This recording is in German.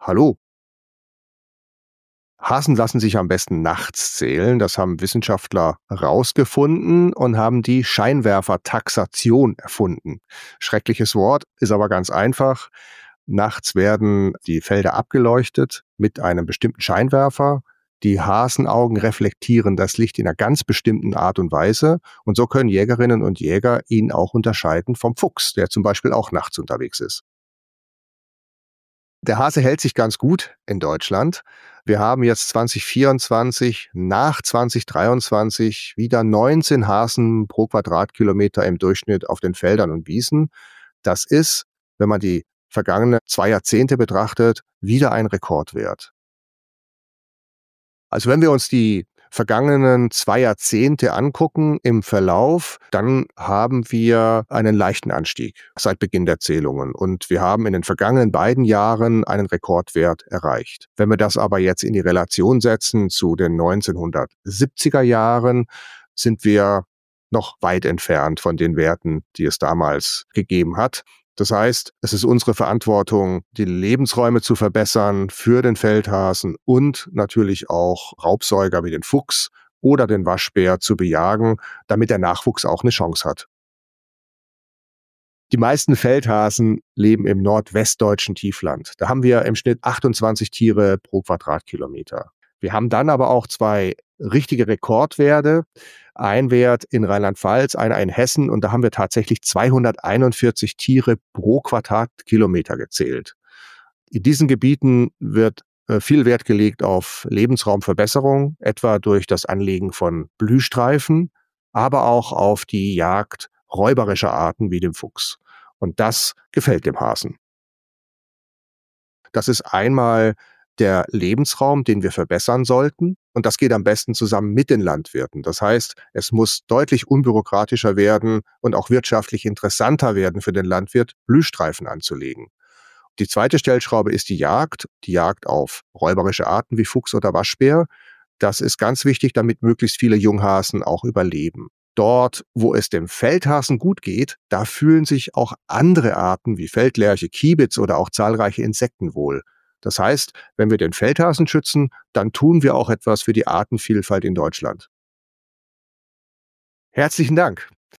Hallo. Hasen lassen sich am besten nachts zählen. Das haben Wissenschaftler herausgefunden und haben die Scheinwerfertaxation erfunden. Schreckliches Wort, ist aber ganz einfach. Nachts werden die Felder abgeleuchtet mit einem bestimmten Scheinwerfer. Die Hasenaugen reflektieren das Licht in einer ganz bestimmten Art und Weise. Und so können Jägerinnen und Jäger ihn auch unterscheiden vom Fuchs, der zum Beispiel auch nachts unterwegs ist. Der Hase hält sich ganz gut in Deutschland. Wir haben jetzt 2024 nach 2023 wieder 19 Hasen pro Quadratkilometer im Durchschnitt auf den Feldern und Wiesen. Das ist, wenn man die vergangenen 2 Jahrzehnte betrachtet, wieder ein Rekordwert. Also wenn wir uns die vergangenen 2 Jahrzehnte angucken im Verlauf, dann haben wir einen leichten Anstieg seit Beginn der Zählungen. Und wir haben in den vergangenen beiden Jahren einen Rekordwert erreicht. Wenn wir das aber jetzt in die Relation setzen zu den 1970er Jahren, sind wir noch weit entfernt von den Werten, die es damals gegeben hat. Das heißt, es ist unsere Verantwortung, die Lebensräume zu verbessern für den Feldhasen und natürlich auch Raubsäuger wie den Fuchs oder den Waschbär zu bejagen, damit der Nachwuchs auch eine Chance hat. Die meisten Feldhasen leben im nordwestdeutschen Tiefland. Da haben wir im Schnitt 28 Tiere pro Quadratkilometer. Wir haben dann aber auch 2 richtige Rekordwerte. Ein Wert in Rheinland-Pfalz, einer in Hessen, und da haben wir tatsächlich 241 Tiere pro Quadratkilometer gezählt. In diesen Gebieten wird viel Wert gelegt auf Lebensraumverbesserung, etwa durch das Anlegen von Blühstreifen, aber auch auf die Jagd räuberischer Arten wie dem Fuchs. Und das gefällt dem Hasen. Das ist einmal der Lebensraum, den wir verbessern sollten. Und das geht am besten zusammen mit den Landwirten. Das heißt, es muss deutlich unbürokratischer werden und auch wirtschaftlich interessanter werden für den Landwirt, Blühstreifen anzulegen. Die zweite Stellschraube ist die Jagd auf räuberische Arten wie Fuchs oder Waschbär. Das ist ganz wichtig, damit möglichst viele Junghasen auch überleben. Dort, wo es dem Feldhasen gut geht, da fühlen sich auch andere Arten wie Feldlerche, Kiebitz oder auch zahlreiche Insekten wohl. Das heißt, wenn wir den Feldhasen schützen, dann tun wir auch etwas für die Artenvielfalt in Deutschland. Herzlichen Dank.